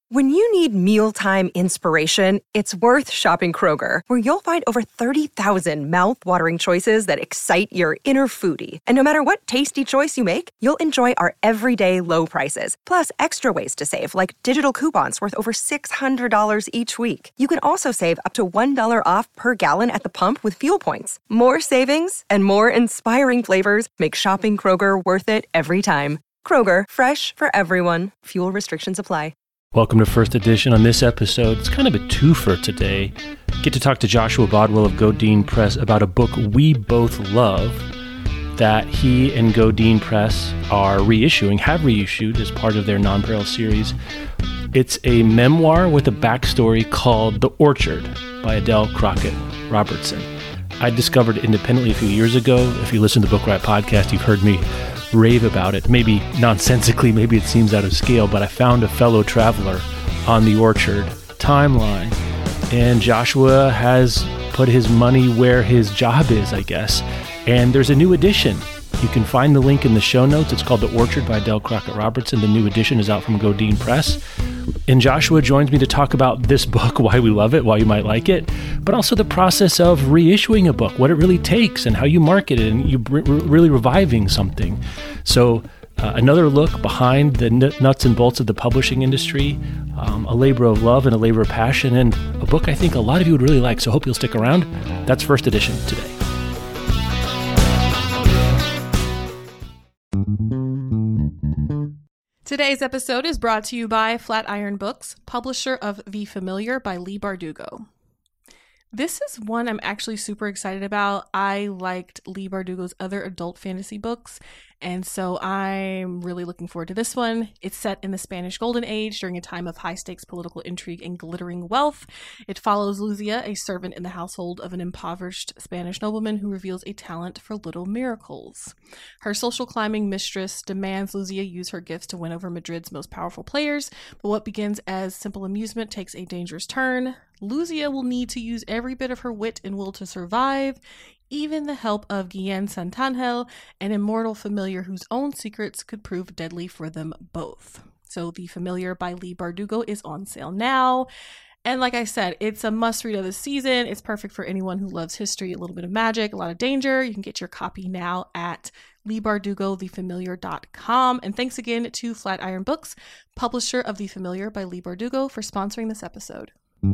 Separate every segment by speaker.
Speaker 1: When you need mealtime inspiration, it's worth shopping Kroger, where you'll find over 30,000 mouth-watering choices that excite your inner foodie. And no matter what tasty choice you make, you'll enjoy our everyday low prices, plus extra ways to save, like digital coupons worth over $600 each week. You can also save up to $1 off per gallon at the pump with fuel points. More savings and more inspiring flavors make shopping Kroger worth it every time. Kroger, fresh for everyone. Fuel restrictions apply.
Speaker 2: Welcome to First Edition. On this episode, it's kind of a twofer today. Get to talk to Joshua Bodwell of Godine Press about a book we both love that he and Godine Press are have reissued as part of their Nonpareil series. It's a memoir with a backstory called The Orchard by Adele Crockett Robertson. I discovered it independently a few years ago. If you listen to the Book Riot podcast, you've heard me rave about it. Maybe nonsensically, maybe it seems out of scale, but I found a fellow traveler on The Orchard timeline, and Joshua has put his money where his job is, I guess. And there's a new edition. You can find the link in the show notes. It's called The Orchard by Adele Crockett Robertson. The new edition is out from Godine Press. And Joshua joins me to talk about this book, why we love it, why you might like it, but also the process of reissuing a book, what it really takes and how you market it and you really reviving something. So another look behind the nuts and bolts of the publishing industry, a labor of love and a labor of passion, and a book I think a lot of you would really like. So hope you'll stick around. That's First Edition today.
Speaker 3: Today's episode is brought to you by Flatiron Books, publisher of The Familiar by Leigh Bardugo. This is one I'm actually super excited about. I liked Leigh Bardugo's other adult fantasy books, and so I'm really looking forward to this one. It's set in the Spanish Golden Age during a time of high-stakes political intrigue and glittering wealth. It follows Luzia, a servant in the household of an impoverished Spanish nobleman who reveals a talent for little miracles. Her social climbing mistress demands Luzia use her gifts to win over Madrid's most powerful players, but what begins as simple amusement takes a dangerous turn. Luzia will need to use every bit of her wit and will to survive, even the help of Guillen Santangel, an immortal familiar whose own secrets could prove deadly for them both. So The Familiar by Leigh Bardugo is on sale now. And like I said, it's a must-read of the season. It's perfect for anyone who loves history, a little bit of magic, a lot of danger. You can get your copy now at LeighBardugoTheFamiliar.com. And thanks again to Flatiron Books, publisher of The Familiar by Leigh Bardugo, for sponsoring this episode.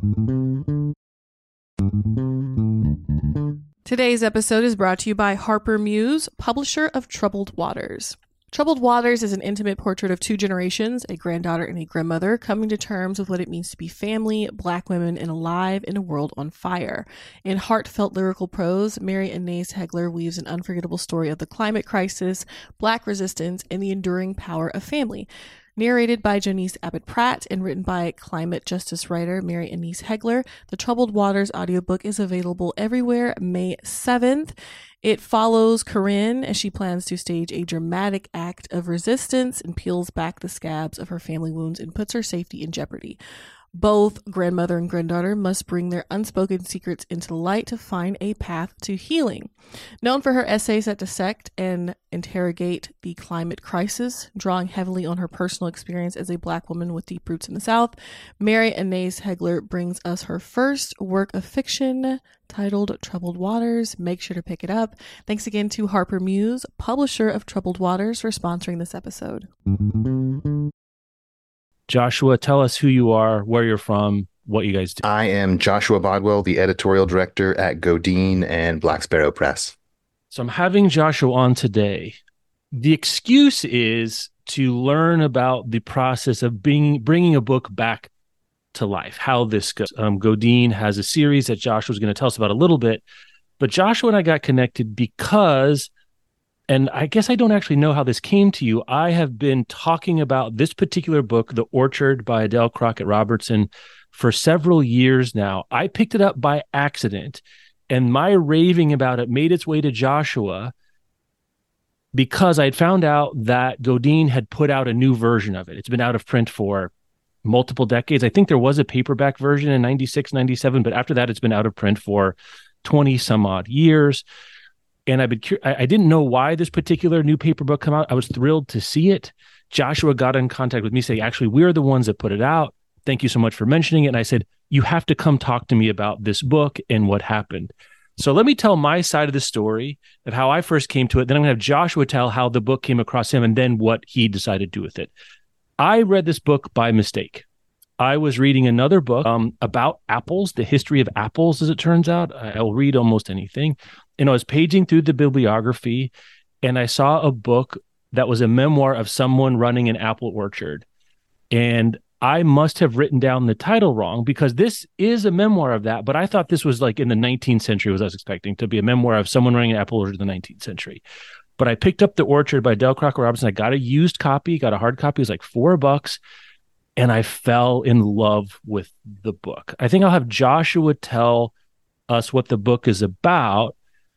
Speaker 3: Today's episode is brought to you by Harper Muse, publisher of Troubled Waters. Troubled Waters is an intimate portrait of two generations, a granddaughter and a grandmother, coming to terms with what it means to be family, Black women, and alive in a world on fire. In heartfelt lyrical prose, Mary Annaïse Heglar weaves an unforgettable story of the climate crisis, Black resistance, and the enduring power of family. Narrated by Janice Abbott Pratt and written by climate justice writer Mary Annaïse Heglar, the Troubled Waters audiobook is available everywhere May 7th. It follows Corinne as she plans to stage a dramatic act of resistance and peels back the scabs of her family wounds and puts her safety in jeopardy. Both grandmother and granddaughter must bring their unspoken secrets into the light to find a path to healing. Known for her essays that dissect and interrogate the climate crisis, drawing heavily on her personal experience as a Black woman with deep roots in the South, Mary Annaïse Heglar brings us her first work of fiction titled Troubled Waters. Make sure to pick it up. Thanks again to Harper Muse, publisher of Troubled Waters, for sponsoring this episode.
Speaker 2: Joshua, tell us who you are, where you're from, what you guys do.
Speaker 4: I am Joshua Bodwell, the editorial director at Godine and Black Sparrow Press.
Speaker 2: So I'm having Joshua on today. The excuse is to learn about the process of bringing a book back to life, how this goes. Godine has a series that Joshua's going to tell us about a little bit, but Joshua and I got connected because, and I guess I don't actually know how this came to you, I have been talking about this particular book, The Orchard by Adele Crockett Robertson, for several years now. I picked it up by accident, and my raving about it made its way to Joshua because I had found out that Godine had put out a new version of it. It's been out of print for multiple decades. I think there was a paperback version in 96, 97, but after that, it's been out of print for 20 some odd years. And I didn't know why this particular new paper book came out. I was thrilled to see it. Joshua got in contact with me saying, actually, we're the ones that put it out. Thank you so much for mentioning it. And I said, you have to come talk to me about this book and what happened. So let me tell my side of the story of how I first came to it. Then I'm going to have Joshua tell how the book came across him and then what he decided to do with it. I read this book by mistake. I was reading another book about apples, the history of apples, as it turns out. I'll read almost anything. And I was paging through the bibliography, and I saw a book that was a memoir of someone running an apple orchard. And I must have written down the title wrong, because this is a memoir of that, but I thought this was like in the 19th century, was I was expecting to be a memoir of someone running an apple orchard in the 19th century. But I picked up The Orchard by Dale Crocker Robertson. I got a used copy, got a hard copy. It was like $4. And I fell in love with the book. I think I'll have Joshua tell us what the book is about.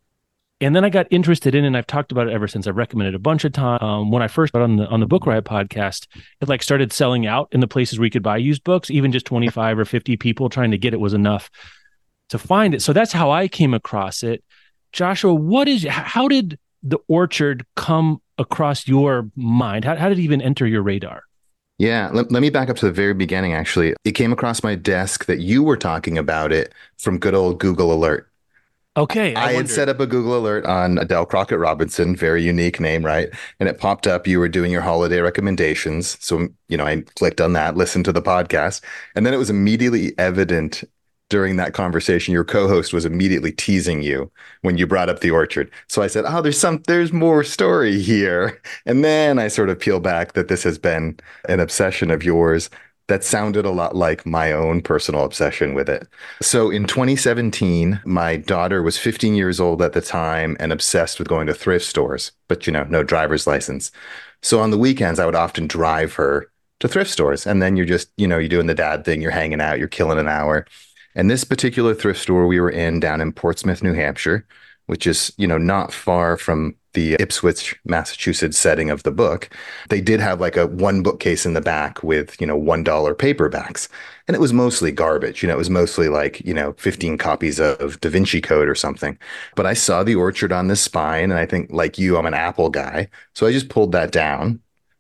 Speaker 2: And then I got interested in it, and I've talked about it ever since. I've recommended it a bunch of times. When I first got on the Book Riot podcast, it like started selling out in the places where you could buy used books. Even just 25 or 50 people trying to get it was enough to find it. So that's how I came across it. Joshua, how did The Orchard come across your mind? How did it even enter your radar?
Speaker 4: Yeah, let me back up to the very beginning, actually. It came across my desk that you were talking about it from good old Google Alert.
Speaker 2: Okay.
Speaker 4: I had set up a Google Alert on Adele Crockett Robinson, very unique name, right? And it popped up. You were doing your holiday recommendations. So, I clicked on that, listened to the podcast. And then it was immediately evident during that conversation, your co-host was immediately teasing you when you brought up The Orchard. So I said, there's more story here. And then I sort of peel back that this has been an obsession of yours that sounded a lot like my own personal obsession with it. So in 2017, my daughter was 15 years old at the time and obsessed with going to thrift stores, but no driver's license. So on the weekends, I would often drive her to thrift stores. And then you're just, you're doing the dad thing, you're hanging out, you're killing an hour. And this particular thrift store we were in down in Portsmouth, New Hampshire, which is, not far from the Ipswich, Massachusetts setting of the book, they did have like a one bookcase in the back with, $1 paperbacks. And it was mostly garbage. It was mostly like, 15 copies of Da Vinci Code or something. But I saw The Orchard on this spine, and I think, like you, I'm an Apple guy. So I just pulled that down.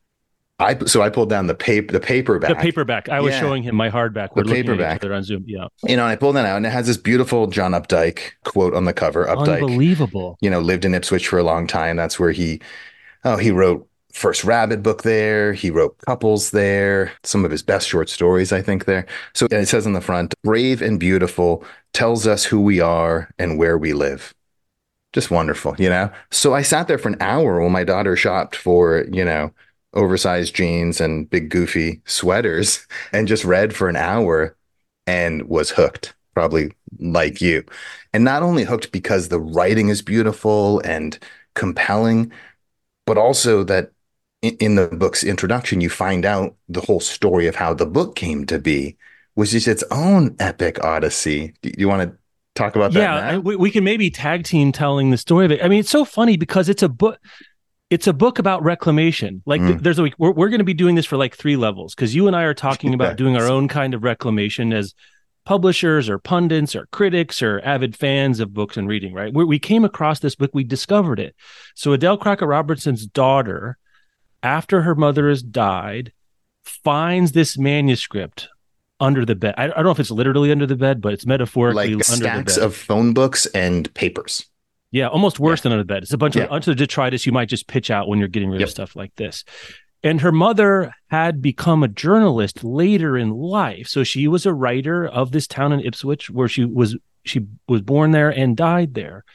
Speaker 4: I pulled down the paperback.
Speaker 2: The paperback. I was showing him my hardback. We're looking at each other on Zoom. Yeah.
Speaker 4: I pulled that out, and it has this beautiful John Updike quote on the cover. Updike,
Speaker 2: unbelievable.
Speaker 4: Lived in Ipswich for a long time. That's where he wrote First Rabbit book there. He wrote Couples there. Some of his best short stories, I think, there. So it says on the front, brave and beautiful, tells us who we are and where we live. Just wonderful, So I sat there for an hour while my daughter shopped for, oversized jeans and big goofy sweaters, and just read for an hour and was hooked, probably like you. And not only hooked because the writing is beautiful and compelling, but also that in the book's introduction, you find out the whole story of how the book came to be, which is its own epic odyssey. Do you want to talk about that now?
Speaker 2: Yeah, we can maybe tag team telling the story of it. I mean, it's so funny because it's a book. It's a book about reclamation. Like there's a week we're going to be doing this for like 3 levels, because you and I are talking about doing our own kind of reclamation as publishers or pundits or critics or avid fans of books and reading, right? We came across this book, we discovered it. So Adele Crocker Robertson's daughter, after her mother has died, finds this manuscript under the bed. I don't know if it's literally under the bed, but it's metaphorically
Speaker 4: like
Speaker 2: under the bed.
Speaker 4: Stacks of phone books and papers.
Speaker 2: Yeah, almost worse than under the bed. It's a bunch of detritus you might just pitch out when you're getting rid of stuff like this. And her mother had become a journalist later in life. So she was a writer of this town in Ipswich where she was born there and died there.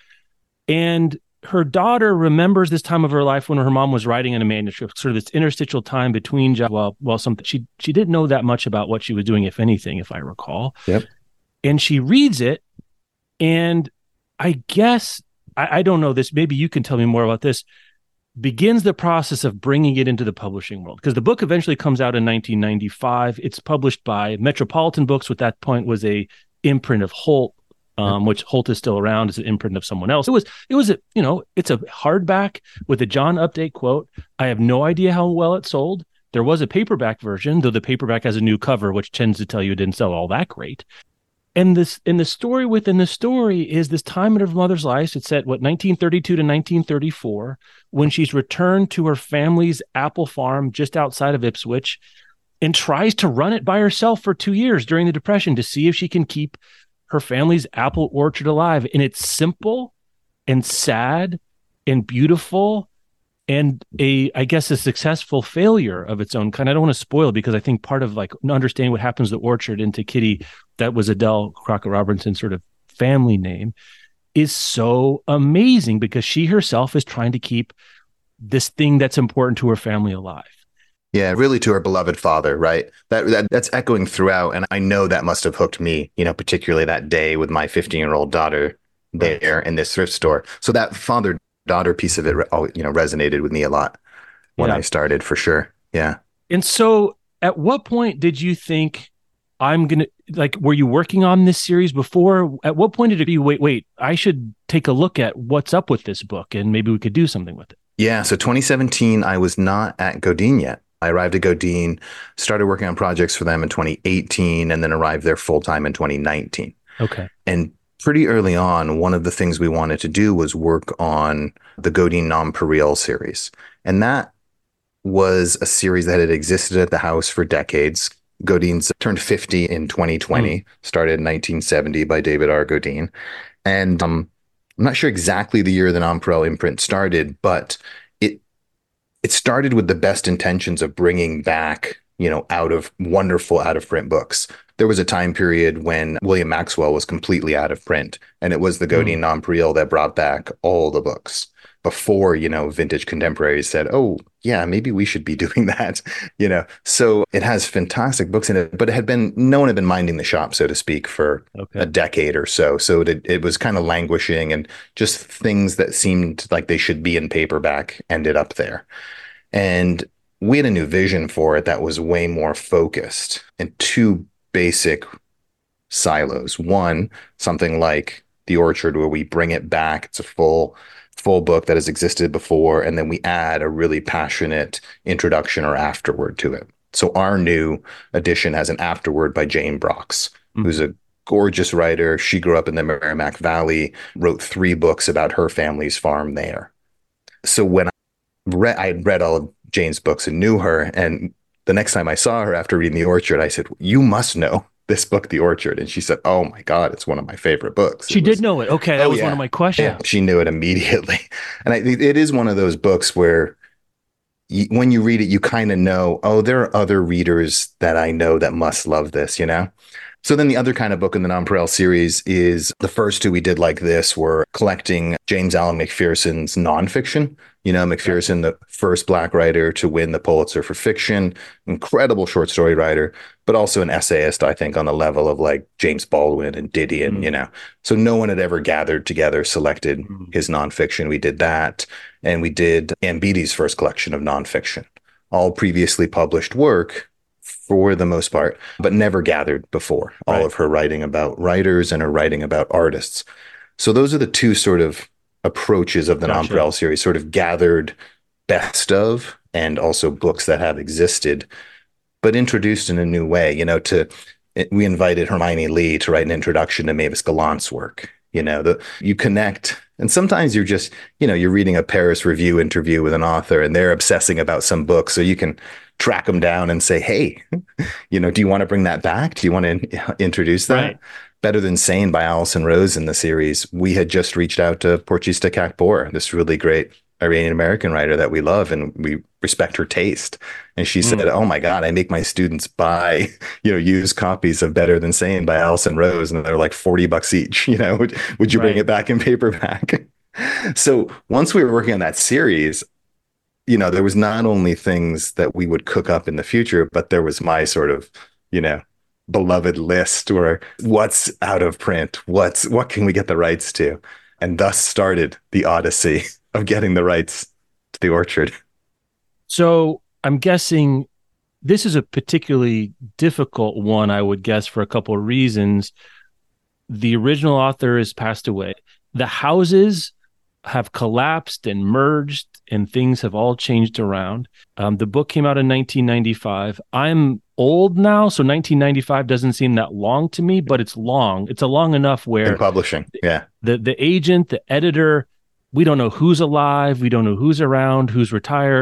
Speaker 2: And her daughter remembers this time of her life when her mom was writing in a manuscript, sort of this interstitial time between jobs while something. She didn't know that much about what she was doing, if anything, if I recall.
Speaker 4: Yep.
Speaker 2: And she reads it, and I guess I don't know this. Maybe you can tell me more about this. Begins the process of bringing it into the publishing world, because the book eventually comes out in 1995. It's published by Metropolitan Books, which at that point was a imprint of Holt, which Holt is still around as an imprint of someone else. It was it's a hardback with a John Updike quote. I have no idea how well it sold. There was a paperback version, though the paperback has a new cover, which tends to tell you it didn't sell all that great. And the story within the story is this time in her mother's life. It's at 1932 to 1934, when she's returned to her family's apple farm just outside of Ipswich. and tries to run it by herself for 2 years during the Depression to see if she can keep her family's apple orchard alive. And it's simple and sad and beautiful and I guess a successful failure of its own kind. I don't want to spoil it because I think part of like understanding what happens to the orchard and to Kitty, that was Adele Crockett Robinson's sort of family name, is so amazing because she herself is trying to keep this thing that's important to her family alive.
Speaker 4: Yeah, really to her beloved father, right? That's echoing throughout. And I know that must have hooked me, particularly that day with my 15-year-old daughter there in this thrift store. So that father-daughter piece of it, resonated with me a lot when I started, for sure. Yeah.
Speaker 2: And so at what point did you think were you working on this series before? At what point did it be, wait, I should take a look at what's up with this book and maybe we could do something with it?
Speaker 4: Yeah. So 2017, I was not at Godine yet. I arrived at Godine, started working on projects for them in 2018, and then arrived there full-time in 2019.
Speaker 2: Okay.
Speaker 4: And pretty early on, one of the things we wanted to do was work on the Godine Nonpareil series. And that was a series that had existed at the house for decades. Godine's turned 50 in 2020, started in 1970 by David R. Godine. And I'm not sure exactly the year the Nonpareil imprint started, but it started with the best intentions of bringing back, wonderful out of print books. There was a time period when William Maxwell was completely out of print, and it was the Godine Nonpareil that brought back all the books before, vintage contemporaries said, oh, yeah, maybe we should be doing that, So it has fantastic books in it, but no one had been minding the shop, so to speak, for a decade or so. So it was kind of languishing, and just things that seemed like they should be in paperback ended up there. And we had a new vision for it that was way more focused in two basic silos. One, something like The Orchard, where we bring it back. It's a full book that has existed before, and then we add a really passionate introduction or afterword to it. So our new edition has an afterword by Jane Brox, who's a gorgeous writer. She grew up in the Merrimack Valley, wrote 3 books about her family's farm there. So when I had read all of Jane's books and knew her, and the next time I saw her after reading The Orchard, I said, you must know this book, The Orchard. And she said, oh my God, it's one of my favorite books.
Speaker 2: She did know it. Okay. That was one of my questions.
Speaker 4: Yeah, she knew it immediately. And it is one of those books where when you read it, you kind of know, oh, there are other readers that I know that must love this, So then the other kind of book in the Nonpareil series is the first 2 we did like this were collecting James Allen McPherson's nonfiction. McPherson, the first Black writer to win the Pulitzer for fiction, incredible short story writer, but also an essayist, I think, on the level of like James Baldwin and Didion, So no one had ever gathered together, selected his nonfiction. We did that. And we did Ann Beattie's first collection of nonfiction, all previously published work for the most part, but never gathered before. All of her writing about writers and her writing about artists. So those are the 2 sort of approaches of the Nonpareil series, sort of gathered best of, and also books that have existed, but introduced in a new way. We invited Hermione Lee to write an introduction to Mavis Gallant's work. You connect, and sometimes you're just, you're reading a Paris Review interview with an author, and they're obsessing about some book, so you can track them down and say, hey, do you want to bring that back? Do you want to introduce that? Right. Better Than Sane by Alison Rose in the series, we had just reached out to Porchista Kakpour, this really great Iranian-American writer that we love, and we respect her taste. And she said, oh my God, I make my students buy, used copies of Better Than Sane by Alison Rose, and they're like $40 each, would you bring it back in paperback? So once we were working on that series, there was not only things that we would cook up in the future, but there was my sort of, beloved list, or what's out of print, what can we get the rights to? And thus started the odyssey of getting the rights to The Orchard.
Speaker 2: So I'm guessing this is a particularly difficult one, I would guess, for a couple of reasons. The original author has passed away. The houses have collapsed and merged, and things have all changed around. The book came out in 1995. I'm old now, so 1995 doesn't seem that long to me, but it's long. It's a long enough where
Speaker 4: in publishing,
Speaker 2: the agent, the editor, we don't know who's alive, we don't know who's around, who's retired,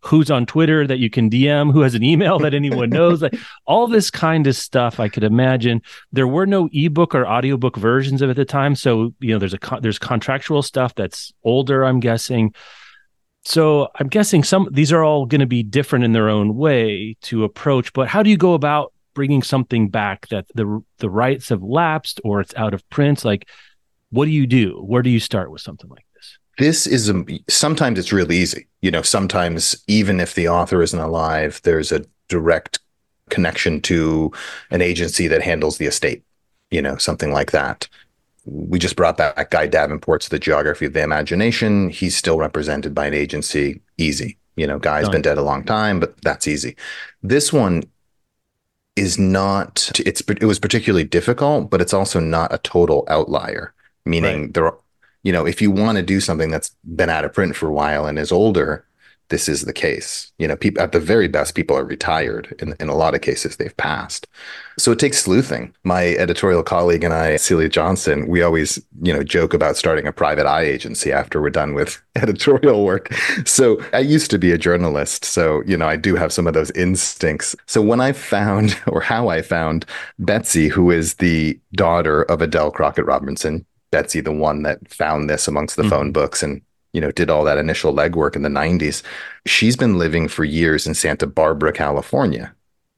Speaker 2: who's on Twitter that you can DM, who has an email that anyone knows, like all this kind of stuff. I could imagine there were no ebook or audiobook versions of it at the time. So, there's contractual stuff that's older, I'm guessing. So I'm guessing these are all going to be different in their own way to approach, but how do you go about bringing something back that the rights have lapsed or it's out of print? Like, what do you do? Where do you start with something like this?
Speaker 4: This is sometimes it's really easy. Sometimes even if the author isn't alive, there's a direct connection to an agency that handles the estate, something like that. We just brought back Guy Davenport's The Geography of the Imagination. He's still represented by an agency. Easy. Guy's been dead a long time, but that's easy. This one is not, it was particularly difficult, but it's also not a total outlier, meaning if you want to do something that's been out of print for a while and is older, this is the case. People, at the very best, people are retired. In a lot of cases, they've passed. So it takes sleuthing. My editorial colleague and I, Celia Johnson, we always, joke about starting a private eye agency after we're done with editorial work. So I used to be a journalist. So, I do have some of those instincts. So when I found, or how I found Betsy, who is the daughter of Adele Crockett Robinson, Betsy, the one that found this amongst the phone books and did all that initial legwork in the 90s. She's been living for years in Santa Barbara, California.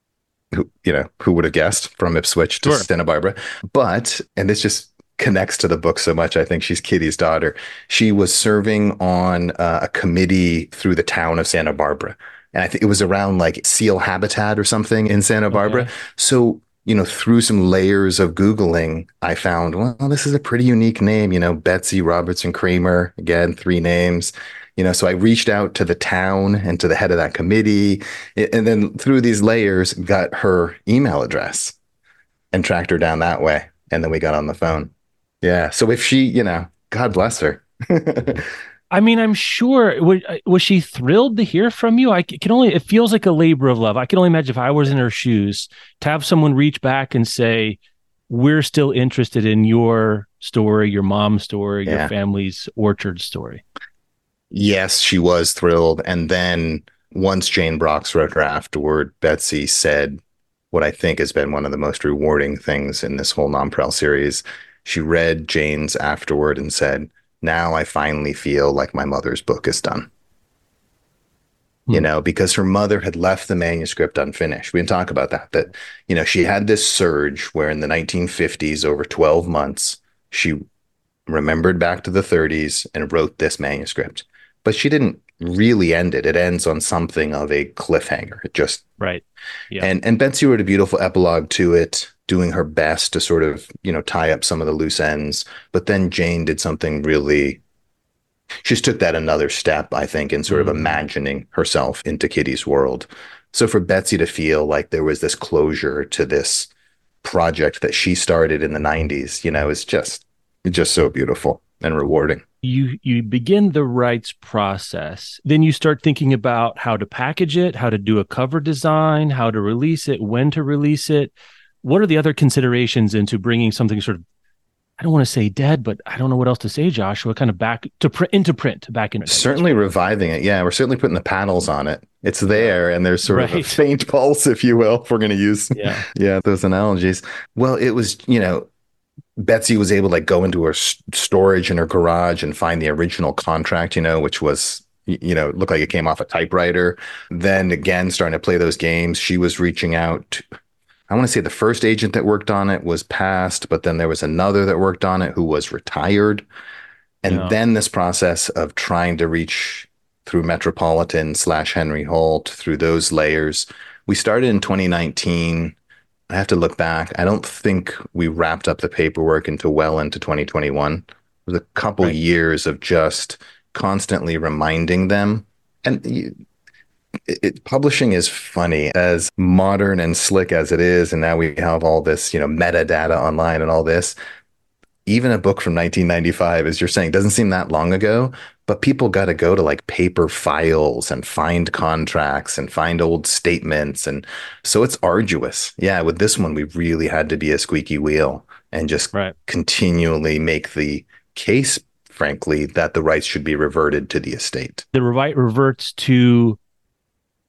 Speaker 4: Who would have guessed from Ipswich to Santa Barbara? But, and this just connects to the book so much, I think she's Kitty's daughter. She was serving on a committee through the town of Santa Barbara. And I think it was around like seal habitat or something in Santa Barbara. So, through some layers of Googling, I found, well, this is a pretty unique name, Betsy Robertson Kramer, again, 3 names, so I reached out to the town and to the head of that committee. And then through these layers, got her email address and tracked her down that way. And then we got on the phone. Yeah. So if she, God bless her.
Speaker 2: I mean, I'm sure, was she thrilled to hear from you? It feels like a labor of love. I can only imagine if I was in her shoes to have someone reach back and say, we're still interested in your story, your mom's story, your family's orchard story.
Speaker 4: Yes, she was thrilled. And then once Jane Brox wrote her afterward, Betsy said what I think has been one of the most rewarding things in this whole Nonpareil series. She read Jane's afterward and said, now I finally feel like my mother's book is done. Because her mother had left the manuscript unfinished. We didn't talk about that, she had this surge where in the 1950s, over 12 months, she remembered back to the 30s and wrote this manuscript. But she didn't really end it. It ends on something of a cliffhanger. It just
Speaker 2: right. Yeah.
Speaker 4: And Betsy wrote a beautiful epilogue to it, doing her best to sort of, tie up some of the loose ends. But then Jane did something really, she just took that another step, I think, in sort of imagining herself into Kitty's world. So for Betsy to feel like there was this closure to this project that she started in the 90s, it's just so beautiful and rewarding.
Speaker 2: You begin the rights process, then you start thinking about how to package it, how to do a cover design, how to release it, when to release it. What are the other considerations into bringing something sort of, I don't want to say dead, but I don't know what else to say, Joshua, kind of back to into print, back into
Speaker 4: certainly reviving it. Yeah, we're certainly putting the panels on it. It's there, and there's sort of a faint pulse, if you will, if we're going to use those analogies. Well, it was, Betsy was able to go into her storage in her garage and find the original contract, which was, looked like it came off a typewriter. Then again, starting to play those games, she was reaching out to, I want to say the first agent that worked on it was passed, but then there was another that worked on it who was retired. And then this process of trying to reach through Metropolitan / Henry Holt, through those layers. We started in 2019. I have to look back. I don't think we wrapped up the paperwork until well into 2021. It was a couple years of just constantly reminding them. And publishing is funny, as modern and slick as it is. And now we have all this, metadata online and all this. Even a book from 1995, as you're saying, doesn't seem that long ago, but people got to go to like paper files and find contracts and find old statements. And so it's arduous. Yeah, with this one, we really had to be a squeaky wheel and just continually make the case, frankly, that the rights should be reverted to the estate.
Speaker 2: The right reverts to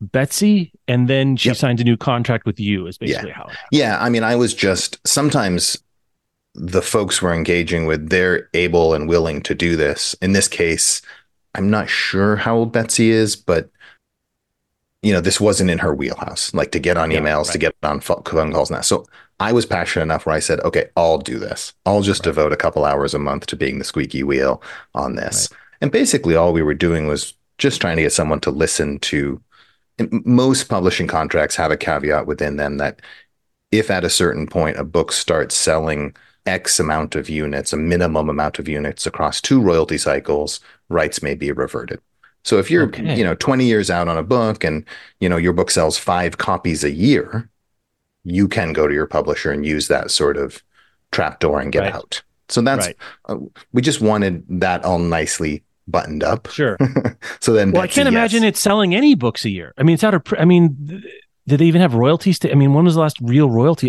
Speaker 2: Betsy, and then she
Speaker 4: Yep.
Speaker 2: signs a new contract with you, is basically how it happened.
Speaker 4: Yeah. I mean, I was just sometimes the folks we're engaging with, they're able and willing to do this. In this case, I'm not sure how old Betsy is, but this wasn't in her wheelhouse, like to get on emails, to get on phone calls now. So I was passionate enough where I said, okay, I'll do this. I'll just devote a couple hours a month to being the squeaky wheel on this. Right. And basically all we were doing was just trying to get someone to listen to. Most publishing contracts have a caveat within them that if at a certain point a book starts selling X amount of units, a minimum amount of units across 2 royalty cycles, rights may be reverted. So if you're, 20 years out on a book and, your book sells 5 copies a year, you can go to your publisher and use that sort of trapdoor and get out. So that's, we just wanted that all nicely buttoned up.
Speaker 2: Sure.
Speaker 4: So then,
Speaker 2: well, Betsy, I can't imagine it selling any books a year. I mean, it's out of, did they even have royalties? When was the last real royalty?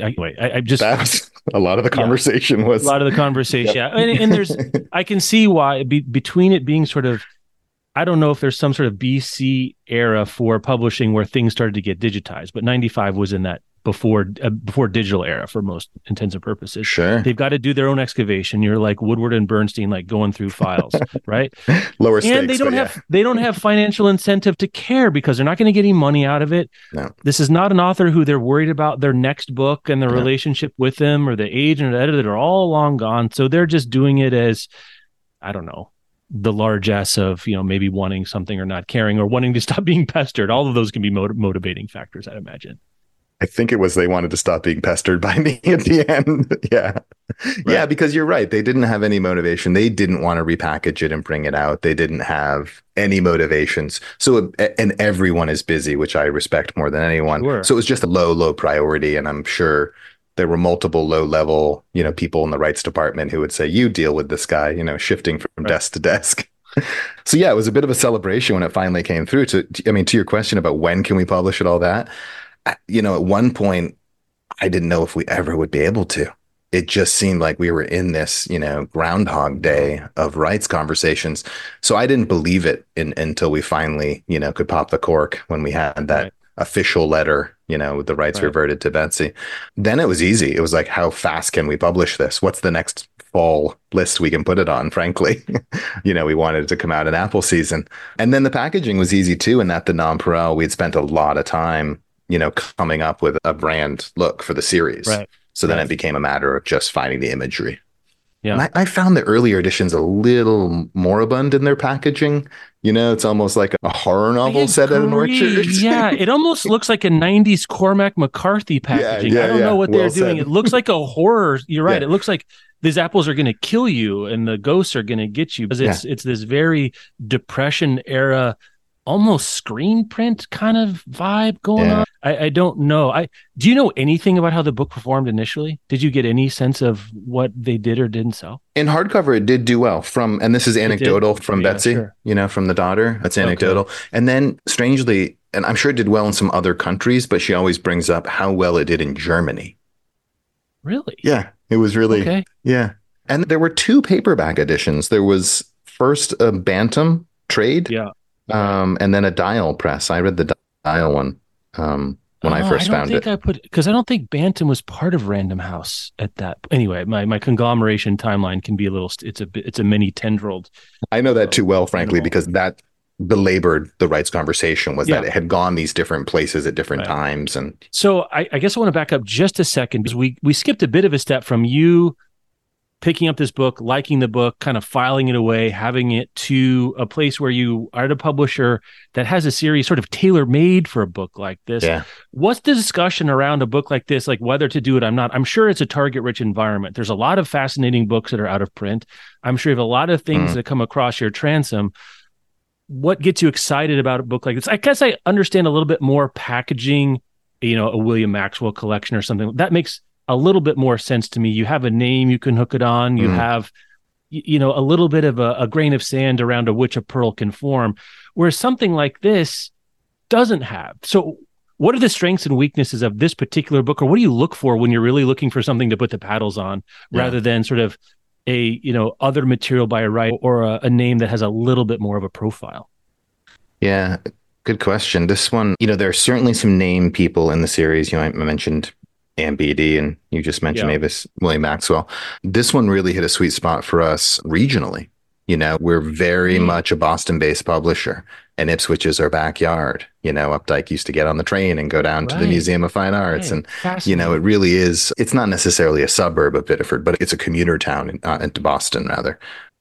Speaker 4: That's a lot of the conversation was.
Speaker 2: A lot of the conversation, yeah. And there's, I can see why, between it being sort of, I don't know if there's some sort of BC era for publishing where things started to get digitized, but 95 was in that before digital era for most intents and purposes.
Speaker 4: Sure.
Speaker 2: They've got to do their own excavation. You're like Woodward and Bernstein, like going through files, right?
Speaker 4: Lower stakes.
Speaker 2: And they don't have financial incentive to care because they're not going to get any money out of it.
Speaker 4: No.
Speaker 2: This is not an author who they're worried about their next book and the relationship with them, or the agent or the editor. They're all long gone. So they're just doing it as, I don't know, the largesse of, maybe wanting something or not caring or wanting to stop being pestered. All of those can be motivating factors, I'd imagine.
Speaker 4: I think it was they wanted to stop being pestered by me at the end. Yeah. Right. Yeah, because you're right. They didn't have any motivation. They didn't want to repackage it and bring it out. They didn't have any motivations. So, and everyone is busy, which I respect more than anyone.
Speaker 2: Sure.
Speaker 4: So it was just a low priority. And I'm sure there were multiple low-level, people in the rights department who would say, you deal with this guy, shifting from desk to desk. So yeah, it was a bit of a celebration when it finally came through. To your question about when can we publish it, all that, at one point, I didn't know if we ever would be able to. It just seemed like we were in this, Groundhog Day of rights conversations. So I didn't believe it until we finally, could pop the cork when we had that official letter, with the rights reverted to Betsy. Then it was easy. It was like, how fast can we publish this? What's the next fall list we can put it on? Frankly, we wanted it to come out in Apple season. And then the packaging was easy too, in that the Nonpareil, we'd spent a lot of time, coming up with a brand look for the series.
Speaker 2: Right.
Speaker 4: So then it became a matter of just finding the imagery.
Speaker 2: Yeah.
Speaker 4: And I found the earlier editions a little moribund in their packaging. It's almost like a horror novel set at an orchard.
Speaker 2: Yeah, it almost looks like a 90s Cormac McCarthy packaging. I don't know what they're doing. It looks like a horror. You're right. It looks like these apples are going to kill you and the ghosts are going to get you. Because it's this very Depression era, almost screen print kind of vibe going on. I don't know. Do you know anything about how the book performed initially? Did you get any sense of what they did or didn't sell?
Speaker 4: In hardcover, it did do well. And this is anecdotal from Betsy, sure. From the daughter. That's anecdotal. Okay. And then strangely, and I'm sure it did well in some other countries, but she always brings up how well it did in Germany.
Speaker 2: Really?
Speaker 4: Yeah, it was really, yeah. And there were 2 paperback editions. There was first a Bantam trade, and then a Dial press. I read the Dial one. When I first found it.
Speaker 2: Because I don't think Bantam was part of Random House at that. Anyway, my conglomeration timeline can be it's a mini tendrilled.
Speaker 4: I know that too well, frankly, because that belabored the rights conversation was that it had gone these different places at different times. And
Speaker 2: so I guess I want to back up just a second, because we skipped a bit of a step from you picking up this book, liking the book, kind of filing it away, having it to a place where you are at a publisher that has a series sort of tailor-made for a book like this.
Speaker 4: Yeah.
Speaker 2: What's the discussion around a book like this, like whether to do it or not? I'm sure it's a target-rich environment. There's a lot of fascinating books that are out of print. I'm sure you have a lot of things that come across your transom. What gets you excited about a book like this? I guess I understand a little bit more packaging, a William Maxwell collection or something. That makes a little bit more sense to me. You have a name you can hook it on. You have, a little bit of a grain of sand around which a pearl can form, whereas something like this doesn't have. So what are the strengths and weaknesses of this particular book, or what do you look for when you're really looking for something to put the paddles on, rather than sort of a, other material by a writer or a name that has a little bit more of a profile?
Speaker 4: Yeah. Good question. This one, there are certainly some name people in the series. I mentioned Ann Beattie, and you just mentioned Mavis William Maxwell. This one really hit a sweet spot for us regionally. We're very much a Boston-based publisher, and Ipswich is our backyard. Updike used to get on the train and go down to the Museum of Fine Arts. And, it really is, it's not necessarily a suburb of Biddeford, but it's a commuter town into Boston, rather.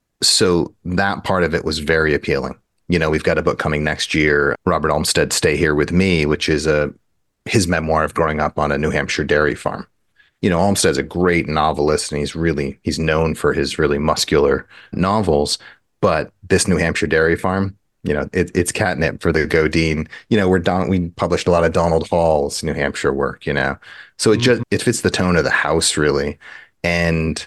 Speaker 4: So that part of it was very appealing. We've got a book coming next year, Robert Olmsted, Stay Here With Me, which is his memoir of growing up on a New Hampshire dairy farm. Olmsted's a great novelist, and he's known for his really muscular novels. But this New Hampshire dairy farm, it's catnip for the Godine. We published a lot of Donald Hall's New Hampshire work. So it fits the tone of the house really, and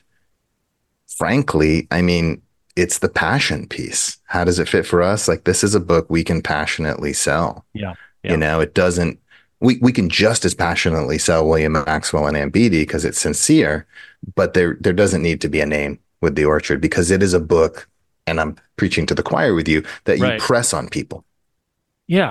Speaker 4: frankly, it's the passion piece. How does it fit for us? Like, this is a book we can passionately sell.
Speaker 2: Yeah.
Speaker 4: It doesn't. We can just as passionately sell William Maxwell and Ann Beattie because it's sincere, but there doesn't need to be a name with The Orchard, because it is a book, and I'm preaching to the choir with you, that you press on people.
Speaker 2: Yeah.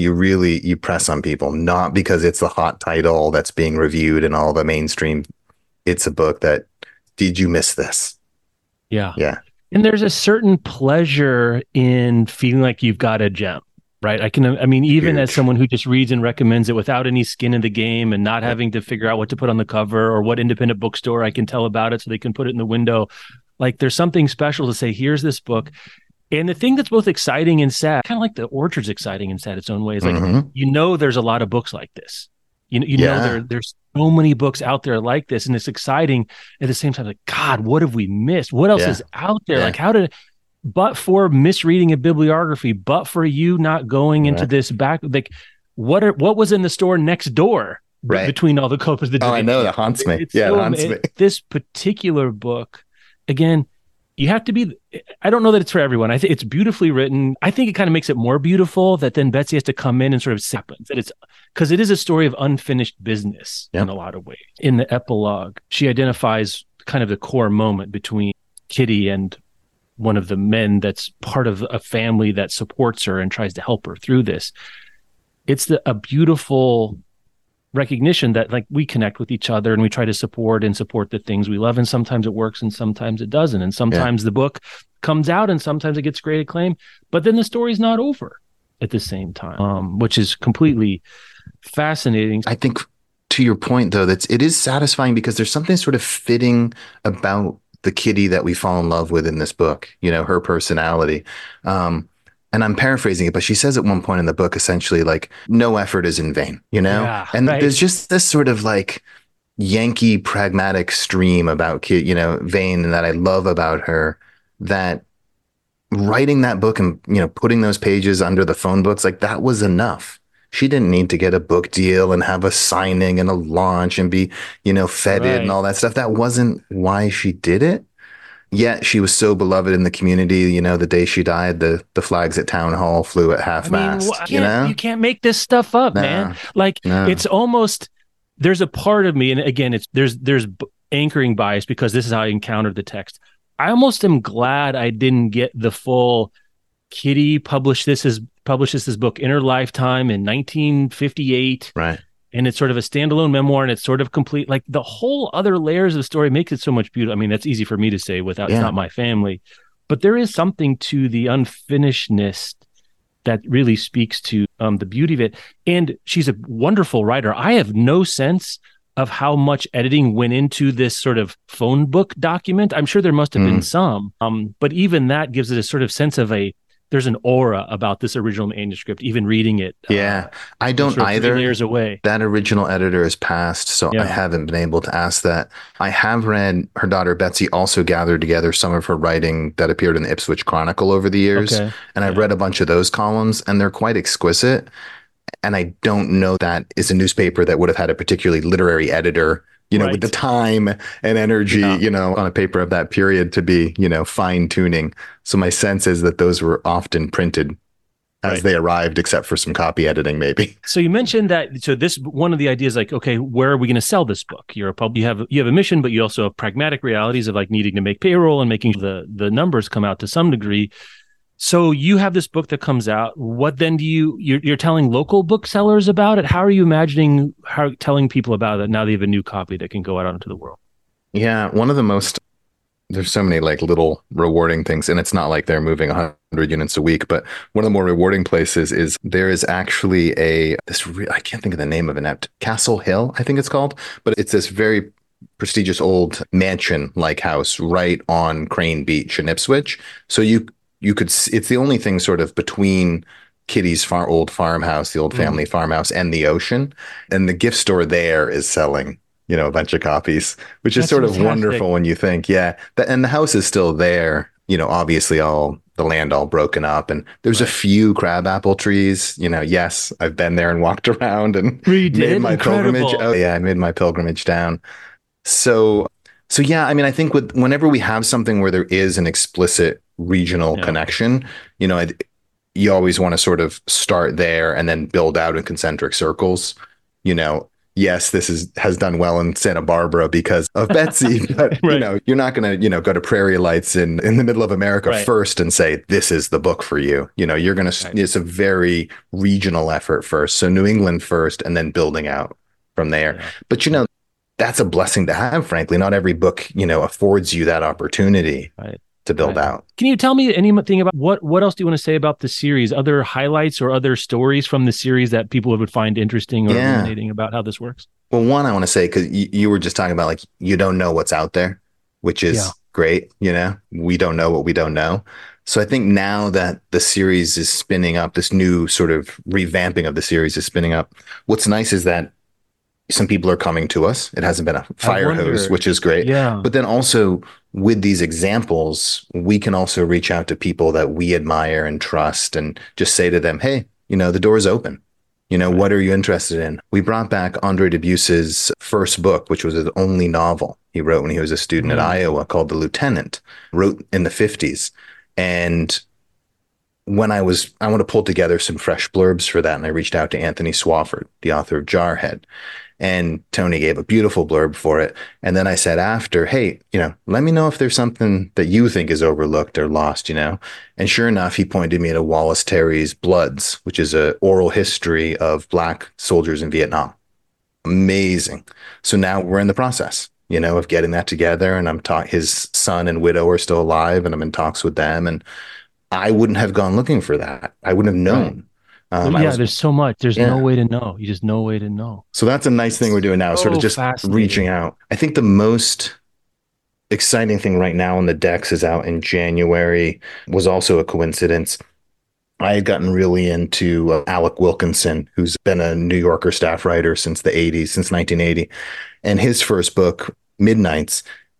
Speaker 4: You press on people, not because it's the hot title that's being reviewed in all the mainstream. It's a book that, did you miss this?
Speaker 2: Yeah.
Speaker 4: Yeah.
Speaker 2: And there's a certain pleasure in feeling like you've got a gem. Right. Even
Speaker 4: Huge.
Speaker 2: As someone who just reads and recommends it without any skin in the game and not having to figure out what to put on the cover or what independent bookstore I can tell about it so they can put it in the window. Like, there's something special to say, here's this book. And the thing that's both exciting and sad, kind of like The Orchard's exciting and sad its own way, is like, there's a lot of books like this. There's so many books out there like this, and it's exciting at the same time. Like, God, what have we missed? What else is out there?
Speaker 4: Yeah.
Speaker 2: Like, but for misreading a bibliography, but for you not going into this back, like, what was in the store next door between all the copies?
Speaker 4: I know, that haunts me. It haunts me.
Speaker 2: This particular book, again, you have to be. I don't know that it's for everyone. I think it's beautifully written. I think it kind of makes it more beautiful that then Betsy has to come in and sort of say that it's, because it is a story of unfinished business in a lot of ways. In the epilogue, she identifies kind of the core moment between Kitty and one of the men that's part of a family that supports her and tries to help her through this. It's a beautiful recognition that, like, we connect with each other and we try to support the things we love. And sometimes it works and sometimes it doesn't. And sometimes the book comes out and sometimes it gets great acclaim, but then the story's not over at the same time, which is completely fascinating.
Speaker 4: I think, to your point though, it is satisfying because there's something sort of fitting about the Kitty that we fall in love with in this book, her personality. And I'm paraphrasing it, but she says at one point in the book, essentially, like, no effort is in vain, there's just this sort of like Yankee pragmatic stream about Vane, and that I love about her, that writing that book and, putting those pages under the phone books, like, that was enough. She didn't need to get a book deal and have a signing and a launch and be, feted and all that stuff. That wasn't why she did it. Yet she was so beloved in the community. The day she died, the flags at Town Hall flew at half mast.
Speaker 2: You can't make this stuff up, man. Like, it's almost, there's a part of me, and again, there's anchoring bias because this is how I encountered the text. I almost am glad I didn't get the full Kitty publishes this book in her lifetime in 1958.
Speaker 4: Right.
Speaker 2: And it's sort of a standalone memoir, and it's sort of complete. Like, the whole other layers of the story makes it so much beautiful. I mean, that's easy for me to say without, it's not my family, but there is something to the unfinishedness that really speaks to the beauty of it. And she's a wonderful writer. I have no sense of how much editing went into this sort of phone book document. I'm sure there must have been some, but even that gives it a sort of sense of there's an aura about this original manuscript, even reading it.
Speaker 4: I don't either.
Speaker 2: Years away.
Speaker 4: That original editor has passed, so I haven't been able to ask that. I have read her daughter Betsy also gathered together some of her writing that appeared in the Ipswich Chronicle over the years. And I've read a bunch of those columns, and they're quite exquisite. And I don't know that is a newspaper that would have had a particularly literary editor, with the time and energy, on a paper of that period to be, fine tuning. So my sense is that those were often printed as they arrived, except for some copy editing, maybe.
Speaker 2: So you mentioned that. So this, one of the ideas, like, okay, where are we going to sell this book? You're a pub. You have a mission, but you also have pragmatic realities of, like, needing to make payroll and making the numbers come out to some degree. So you have this book that comes out. What then do you're telling local booksellers about it? How are you imagining telling people about it now that you have a new copy that can go out onto the world?
Speaker 4: Yeah, there's so many like little rewarding things, and it's not like they're moving 100 units a week, but one of the more rewarding places is there is actually I can't think of the name of it, Castle Hill, I think it's called, but it's this very prestigious old mansion-like house right on Crane Beach in Ipswich. So it's the only thing sort of between Kitty's old farmhouse, the old family farmhouse, and the ocean. And the gift store there is selling, a bunch of copies, which is sort of wonderful when you think, and the house is still there, obviously all the land all broken up, and there's a few crabapple trees, yes, I've been there and walked around and made my pilgrimage. Oh yeah, I made my pilgrimage down. So yeah, I mean, I think whenever we have something where there is an explicit regional connection, you always want to sort of start there and then build out in concentric circles. Yes, this has done well in Santa Barbara because of Betsy, but you're not going to, go to Prairie Lights in the middle of America first and say, this is the book for you. You're going to, it's a very regional effort first. So New England first, and then building out from there. Yeah. But, that's a blessing to have, frankly. Not every book, affords you that opportunity to build out.
Speaker 2: Can you tell me anything about what else do you want to say about the series? Other highlights or other stories from the series that people would find interesting or illuminating about how this works?
Speaker 4: Well, one, I want to say, because you were just talking about like, you don't know what's out there, which is great. We don't know what we don't know. So I think now that the series is spinning up, this new sort of revamping of the series is spinning up, what's nice is that some people are coming to us. It hasn't been a fire hose, which is great. Yeah. But then also with these examples, we can also reach out to people that we admire and trust and just say to them, hey, the door's open. What are you interested in? We brought back Andre Dubus's first book, which was his only novel he wrote when he was a student at Iowa, called The Lieutenant, wrote in the 50s. And when I want to pull together some fresh blurbs for that, and I reached out to Anthony Swafford, the author of Jarhead. And Tony gave a beautiful blurb for it. And then I said after, hey, let me know if there's something that you think is overlooked or lost, And sure enough, he pointed me to Wallace Terry's Bloods, which is an oral history of Black soldiers in Vietnam. Amazing. So now we're in the process, of getting that together. And his son and widow are still alive, and I'm in talks with them. And I wouldn't have gone looking for that. I wouldn't have known. Right.
Speaker 2: There's so much. There's no way to know. You just no way to know.
Speaker 4: So that's a nice thing we're doing now, sort of just reaching out. I think the most exciting thing right now on the decks is out in January was also a coincidence. I had gotten really into Alec Wilkinson, who's been a New Yorker staff writer since the 80s, since 1980. And his first book, Midnights,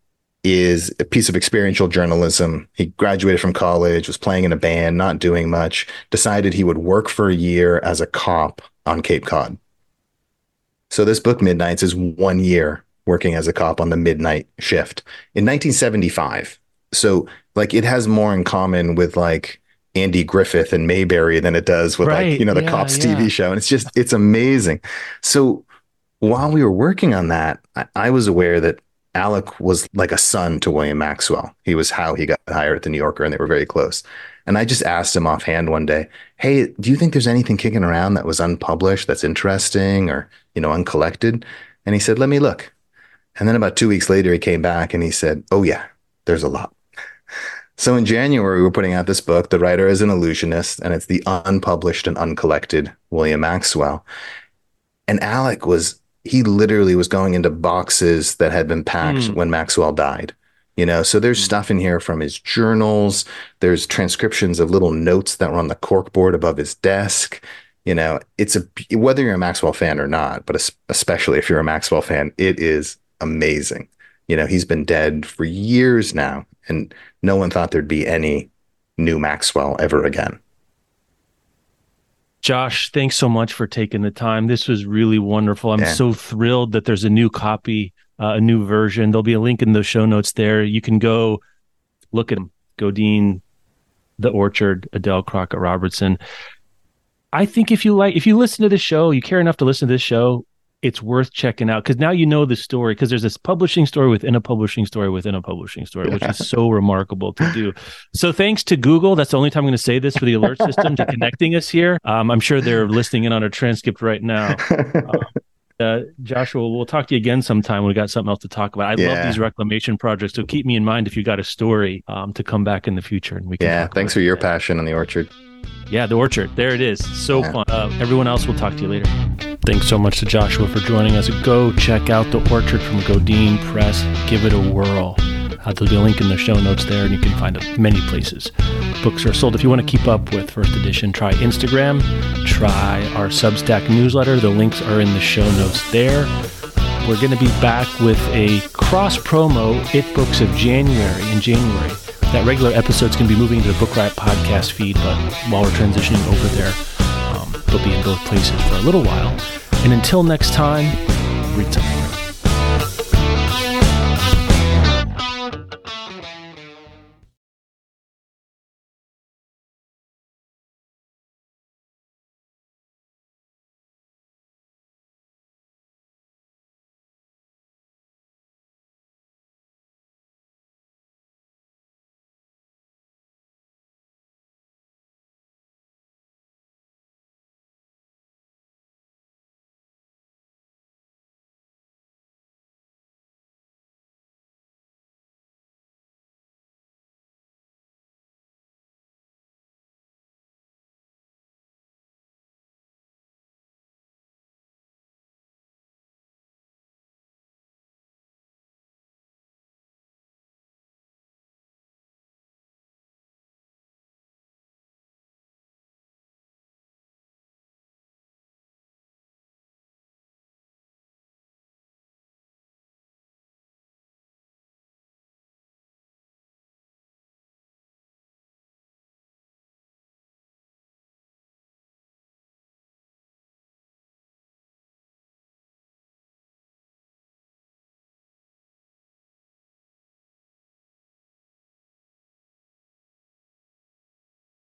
Speaker 4: is a piece of experiential journalism. He graduated from college, was playing in a band, not doing much, decided he would work for a year as a cop on Cape Cod. So this book, Midnights, is 1 year working as a cop on the midnight shift in 1975. So like it has more in common with like Andy Griffith and Mayberry than it does with the Cops TV show. And it's amazing. So while we were working on that, I was aware that Alec was like a son to William Maxwell. He was how he got hired at the New Yorker, and they were very close. And I just asked him offhand one day, hey, do you think there's anything kicking around that was unpublished that's interesting or, uncollected? And he said, let me look. And then about 2 weeks later, he came back and he said, oh yeah, there's a lot. So in January, we were putting out this book. The writer is an illusionist, and it's the unpublished and uncollected William Maxwell. And Alec he literally was going into boxes that had been packed when Maxwell died. So there's stuff in here from his journals. There's transcriptions of little notes that were on the corkboard above his desk. It's whether you're a Maxwell fan or not, but especially if you're a Maxwell fan, it is amazing. He's been dead for years now, and no one thought there'd be any new Maxwell ever again.
Speaker 2: Josh, thanks so much for taking the time. This was really wonderful. I'm so thrilled that there's a new copy, a new version. There'll be a link in the show notes there. You can go look at them. Godine, The Orchard, Adele Crockett Robertson. I think if you listen to this show, you care enough to listen to this show, it's worth checking out because now you know the story, because there's this publishing story within a publishing story within a publishing story, which is so remarkable to do. So thanks to Google, that's the only time I'm going to say this, for the alert system to connecting us here. I'm sure they're listening in on a transcript right now. Joshua, we'll talk to you again sometime when we got something else to talk about. I love these reclamation projects, so keep me in mind if you got a story to come back in the future. And we can
Speaker 4: thanks for your passion on the orchard.
Speaker 2: Yeah, the orchard. There it is. So fun. Everyone else, we'll talk to you later. Thanks so much to Joshua for joining us. Go check out The Orchard from Godine Press. Give it a whirl. There'll be a link in the show notes there, and you can find it many places books are sold. If you want to keep up with First Edition, try Instagram, try our Substack newsletter. The links are in the show notes there. We're going to be back with a cross-promo It Books of January in January. That regular episode's going to be moving to the Book Riot podcast feed, but while we're transitioning over there, they'll be in both places for a little while. And until next time, read something.